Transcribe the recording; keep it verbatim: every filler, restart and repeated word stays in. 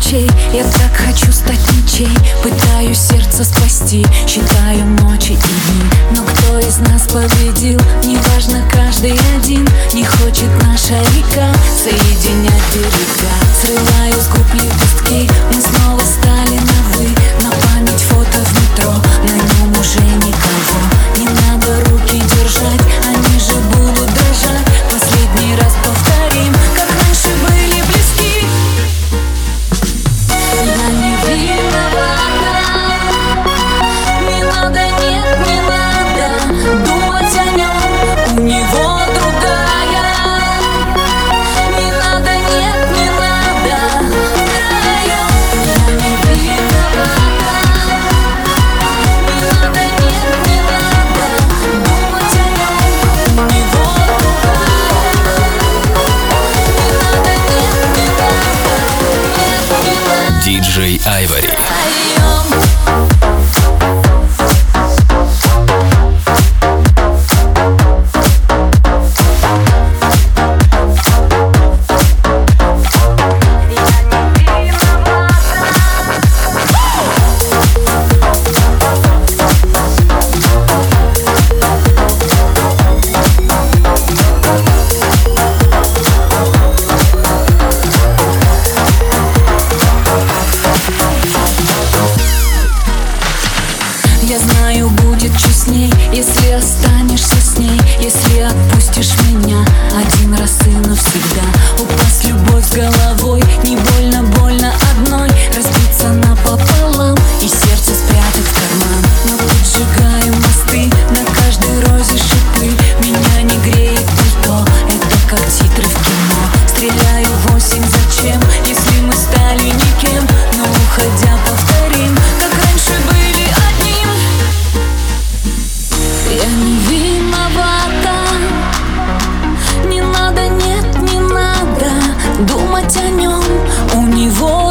ночей. Я так хочу стать ничей, пытаюсь сердце спасти, считаю ночи и дни. Но кто из нас победил? Неважно, каждый один. Не хочет наша река соединять берега. Срываю с губ лепестки, мы снова стали на «вы». На память фото в метро, на нем уже никого. Не надо руки держать, они же будут дрожать. Последний раз повторим, как раньше были близки. Я не виновата, не надо, нет, не надо думать о нем, у него другая. Не надо, нет, не надо втроем. Я не виновата, не надо, нет, не надо думать о нем, у него другая. Не надо, нет, не надо, нет, не надо. Диджей Айвори. Я знаю, будет честней, если останешься с ней, если отпустишь меня один раз и навсегда. Упасть любовь с головой, не больно, больно одной. Разбиться напополам и сердце спрятать в карман. Мы поджигаем мосты, на каждой розе шипы. Меня не греет никто, это как титры в кино. Стреляю восемь, зачем, если мы стали никем? Но уходя повторим, как раньше были одним. Я не виновата, не надо, нет, не надо думать о нем, у него